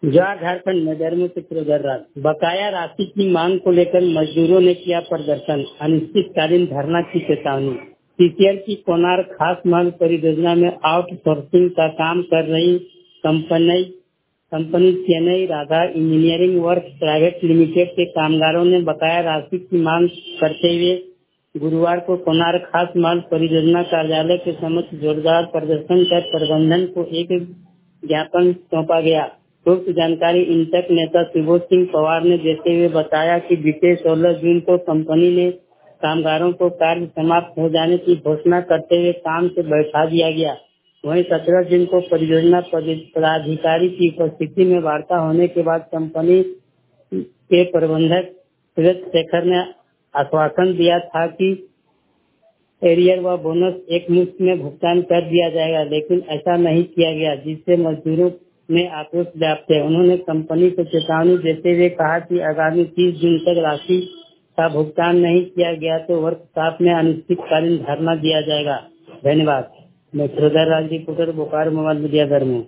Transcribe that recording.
जवाहर झारखंड में गर्मी से प्रोदर्रा बकाया राशि की मांग को लेकर मजदूरों ने किया प्रदर्शन, अनिश्चितकालीन धरना की चेतावनी। सीसीएल की कोणार्क खास माल परियोजना में आउटसोर्सिंग का काम कर रही company Chennai Radha engineering work private limited के कामगारों ने बकाया राशि की मांग करते हुए गुरुवार को कोणार्क खास माल परियोजना कार्यालय के समक्ष जोरदार प्रदर्शन कर प्रबंधन को एक ज्ञापन सौंपा गया। गुप्त जानकारी इंटक नेता सुबोध सिंह पवार ने देते हुए बताया कि बीते 16 जून को कंपनी ने कामगारों को कार्य समाप्त हो जाने की घोषणा करते हुए काम से बैठा दिया गया। वहीं 17 जून को परियोजना पदाधिकारी की उपस्थिति में वार्ता होने के बाद कंपनी के प्रबंधक सूरज शेखर ने आश्वासन दिया था कि एरियर व बोनस एक मुश्त में भुगतान कर दिया जाएगा, लेकिन ऐसा नहीं किया गया, जिससे मजदूरों में आक्रोश व्याप्त है। उन्होंने कंपनी को चेतावनी देते हुए कहा कि आगामी 30 जून तक राशि का भुगतान नहीं किया गया तो वर्कशॉप में अनिश्चितकालीन धरना दिया जाएगा। धन्यवाद। मैं Shridhar Raj reporter, Bokaro mobile media धर्म।